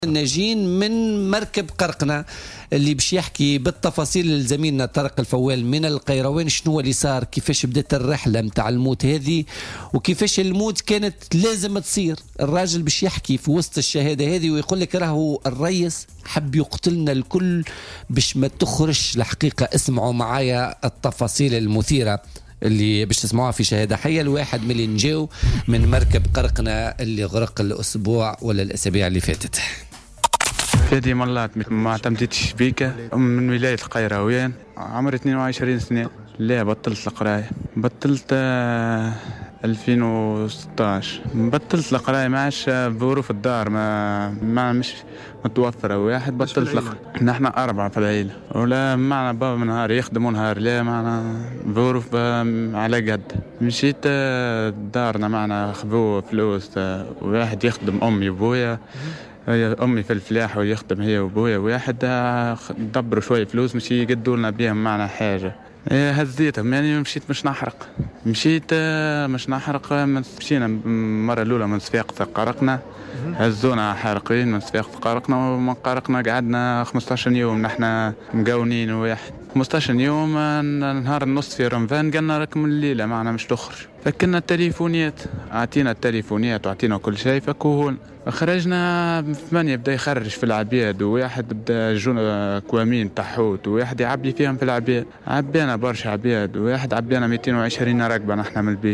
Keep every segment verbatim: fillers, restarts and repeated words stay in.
ناجين من مركب قرقنة اللي باش يحكي بالتفاصيل لزميلنا طارق الفوال من القيروان. شنو اللي صار، كيفاش بدات الرحله متاع الموت هذه وكيفاش الموت كانت لازم تصير. الراجل باش يحكي في وسط الشهاده هذه ويقول لك راهو الرئيس حب يقتلنا الكل باش ما تخرج الحقيقه. اسمعوا معايا التفاصيل المثيره اللي باش تسمعوها في شهاده حيه لواحد من اللي نجاو من مركب قرقنة اللي غرق الاسبوع ولا الاسابيع اللي فاتت. فادي ملات ما اعتمدتش بيكا من ولاية القيروان، عمري اثنين وعشرين سنة. لا بطلت القراية، بطلت ألفين وستطاش، بطلت القراية ما عادش بظروف الدار ما ما مش متوفرة. واحد بطلت القراية. نحن أربعة في العيلة، ولا معنا بابا من نهار يخدموا نهار لا معنا ظروف على قد. مشيت دارنا معنا خذوا فلوس، واحد يخدم أمي وبويا، هي أمي في الفلاح ويخدم هي وبويا، واحد دبروا شوية فلوس مش يقدوا لنا بيهم معنا حاجة. هزيتهم يعني مشيت مش نحرق، مشيت مش نحرق. مشينا المرة الأولى من صفاقة قرقنة، هزونا حارقين من صفاقة قرقنة، ومن قرقنة قعدنا خمسطاش يوم نحنا مقاونين. واحد خمسطاش يوم نهار النص في رمضان قلنا راكم الليلة معنا مش تخرج. فكنا التليفونيات، اعطينا التليفونيات واعطينا كل شيء. فكوهون خرجنا ثمانية بدا يخرج في العبيد، وواحد بدا جونا كوامين تحوت، وواحد يعبي فيهم في العبيد. عبينا برشا عبيد، وواحد عبينا مئتين وعشرين ركبة نحنا من البيت.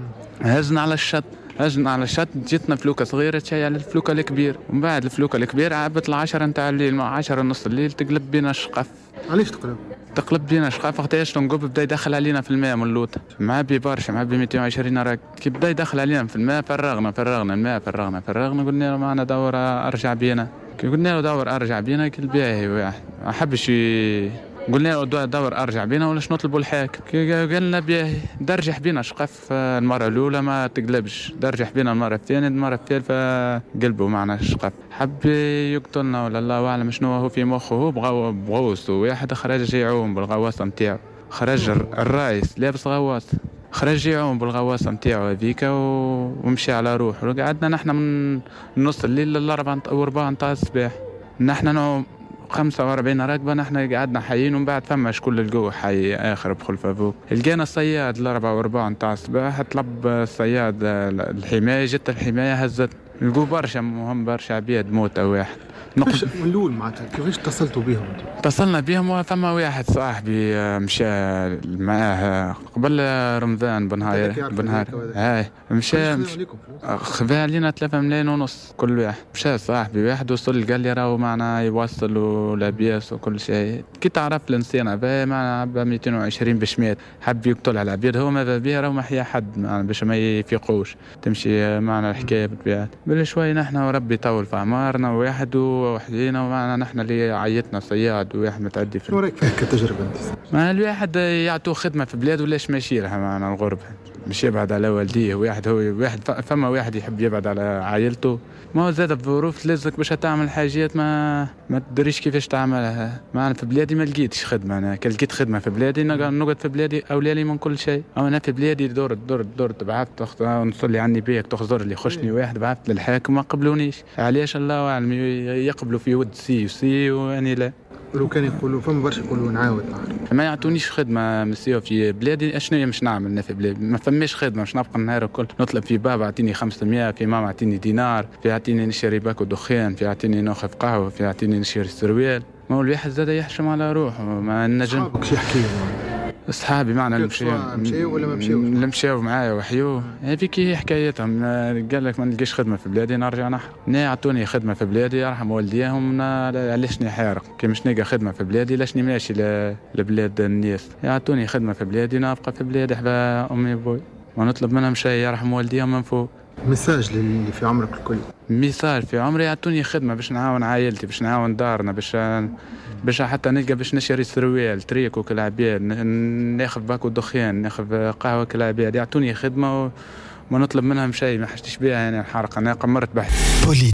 هزنا على الشط، هزنا على الشط جتنا فلوكة صغيرة تشي على الفلوكة الكبير، ومن بعد الفلوكة الكبير عبت العشرة نتاع الليل، مع عشرة نص الليل تقلب بينا الشقف. علاش تقلب؟ تقلب بينا شقاف وقتاش تنقب بدا يدخل علينا في الماء من اللوطة، معبي برشا معبي مئتين وعشرين راك. كي بدا يدخل علينا في الماء فرغنا فرغنا الماء فرغنا فرغنا قلنا له معنا دور ارجع بينا. كي قلنا له دور ارجع بينا كل باهي واحد ما حبش ي... قلنا له دور ارجع بينا ولا نطلبوا الحاكم. كي قال لنا باهي درجح بينا شقف المره الاولى ما تقلبش، درجح بينا المره الثانيه، المره الثالثه قلبوا معنا الشقف. حب يقتلنا ولا الله اعلم شنو هو في مخه. هو بغاو بغوص، وواحد خرج يعوم بالغواصه نتاعو، خرج الرايس لابس غواص خرج يعوم بالغواصه نتاعو هذيك ومشي على روحه. قعدنا نحن من نص الليل للأربعة وربع نتاع الصباح نحن نعوم خمسة وأربعين ركبة. نحن قعدنا حيين، ومن بعد فماش كل الجو حي آخر بخلف أبوك. لقينا الصياد الأربعة وربع نتاع الصباح، طلب الصياد الحماية، جت الحماية هزت الجو برشا مهم برشا عبيد موت أو واحد. كيفاش من الأول معناتها كيفاش اتصلتوا بهم؟ اتصلنا بهم وفما واحد صاحبي مشى معاه قبل رمضان بنهار بنهار هاي مشى خذا علينا ثلاثة ملايين ونص كل واحد. مشى صاحبي واحد وصل قال لي راهو معنا يوصل ولابيس وكل شيء. كي تعرف الانسان هذا معنا عبا مئتين وعشرين باش مات، حب يقتل على العبيد. هو ماذا بيه راهو ما حيا حد باش ما يفيقوش، تمشي معنا الحكايه بالطبيعه. بل شوي نحن وربي طول في اعمارنا، واحد وحدينا ومعنا نحن اللي عيطنا صياد وواحد متعدي في. شو رايك في كتجربه انت؟ ما الواحد يعطوه خدمه في بلاد ولاش ماشي لها معنا الغربه، مش يبعد على والديه. واحد هو واحد فما واحد يحب يبعد على عائلته، ما هو زاد بظروف لازمك باش تعمل حاجات ما ما تدريش كيفاش تعملها. معنا في بلادي ما لقيتش خدمه. انا كي لقيت خدمه في بلادي نقعد في بلادي اولى من كل شيء. او انا في بلادي دور دور دور بعثت نصلي عني بيك تخزر اللي خشني واحد، بعثت للحاكم ما قبلونيش. علاش الله اعلم، يقبلوا في ود سي وسي واني لا. لو كان يقولوا فما برشا يقولوا نعاود ما يعطونيش خدمه مسيو في بلادي. اشنو مش نعمل انا في بلادي؟ ما فماش خدمه، مش نبقى النهار الكل نطلب في بابا اعطيني خمسمية، في ماما اعطيني دينار، في اعطيني نشري باكو دخان، في اعطيني ناخذ قهوه، في اعطيني نشري سروال. ما هو الواحد زاد يحشم على روحه ما نجم. صحابك شو يحكيوا؟ اصحابي معنا مشيوا مشيوا ولا ما مشيوش؟ اللي مشاو معايا وحيوه هذيك هي حكايتهم. قال لك ما نلقاش خدمه في بلادي نرجع نحرق. نا عطوني خدمه في بلادي يرحم والديهم، علاش نحارق؟ كي مش نلقى خدمه في بلادي لاش ماشي لبلاد الناس؟ يعطوني خدمه في بلادي نبقى في بلادي حبا امي وابوي، ما نطلب منهم شيء يرحم والديهم من فوق. ميساج للي في عمرك الكل؟ مثال في عمري يعطوني خدمه باش نعاون عائلتي، باش نعاون دارنا، باش باش حتى نلقى باش نشري سروال تريكو كالعباد، ناخذ باكو دخان، ناخذ قهوه كالعباد. يعطوني خدمه وما نطلب منهم شيء ما حشتش بها. يعني الحرقه انا قمرت بحث.